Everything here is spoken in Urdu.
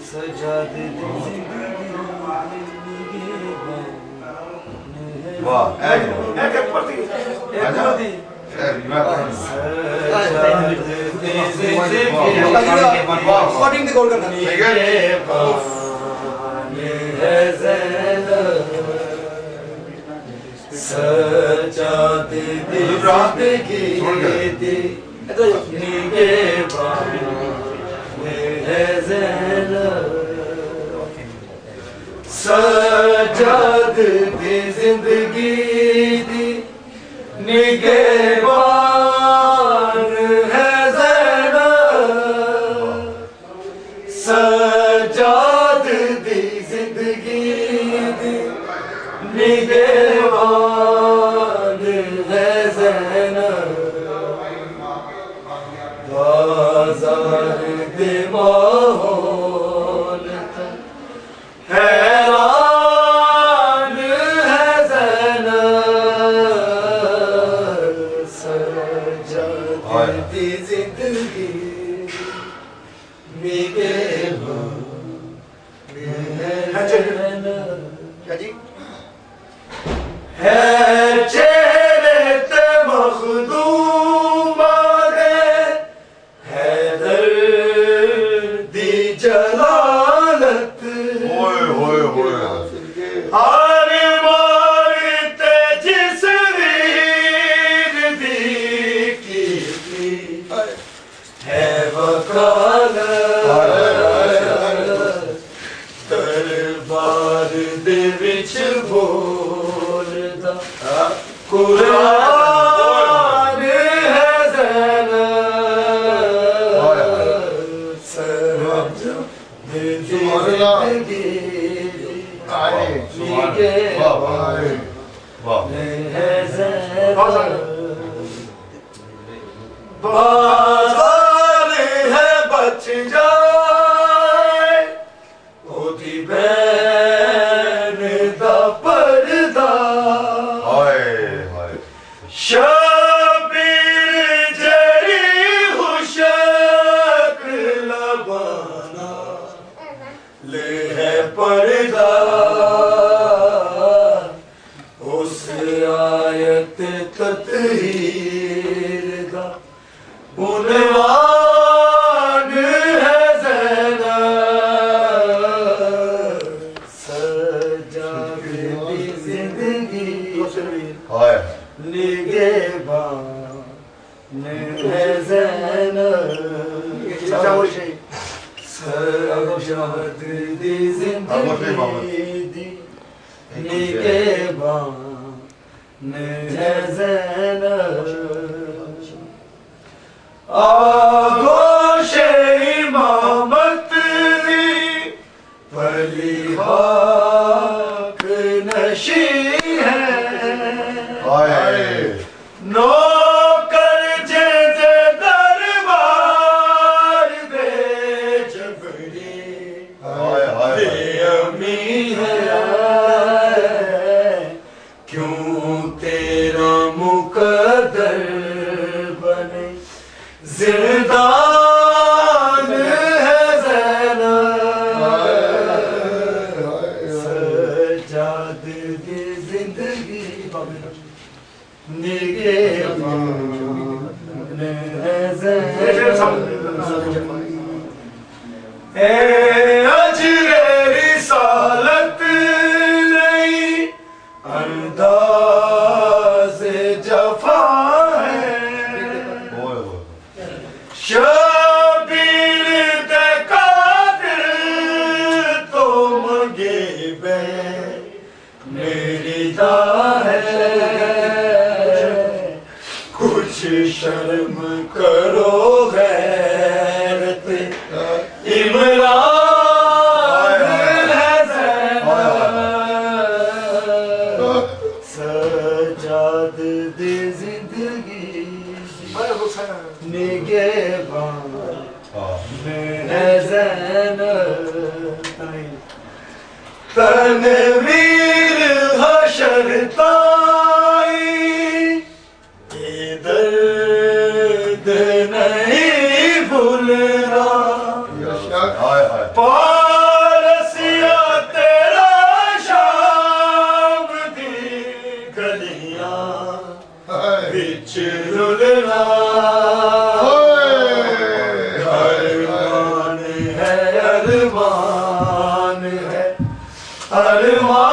سجاد واہ سجاد زندگی دی نگہبان ہے زینب سجاد دی زندگی دی نگہبان ہے زینب سجاد دی زندگی دی نگہبان ہے زینب بازار دے ماحول حیران ہے زینب سجاد دی زندگی نگہبان ہے زینب ہے چہرے تے مخدوم آگے حیدر دی جلالت ہر مارتے جس ویر دی کی ہے وکالت دربار دے وچ بولدا قرآن ہے زینب سجاد دی زندگی نگہبان ہے زینب بازار ہے بچ جائے اودی بین دا پردہ شبیر جری خوشک لبانا لے ہے پردہ اس آیت تطہیر دا عنوان ہے زینب سجاد دی زندگی نگہبان ہے زینب سجاد دی زندگی دی نگہبان ہے زینب آگوش امامت دی پلی خاک نشی ہے نوکر جیسے دربار دے جبری دے امی ہے کیوں تیرا مقدر بنے زندان ہے زینب سجاد دی زندگی نگہبان ہے زینب اے اجر رسالت نہیں انداز جفا ہے شبیر دے قادر تو مگے بے میری دا ہے کچھ شرم کرو غیرت عمران ہے زینب سجاد دی زندگی نگہبان ہے زینب تنویر حشر تائی درد نہیں بھولنا کلیاں بچ رلنا ارمان ہے ارمان ہے ارمان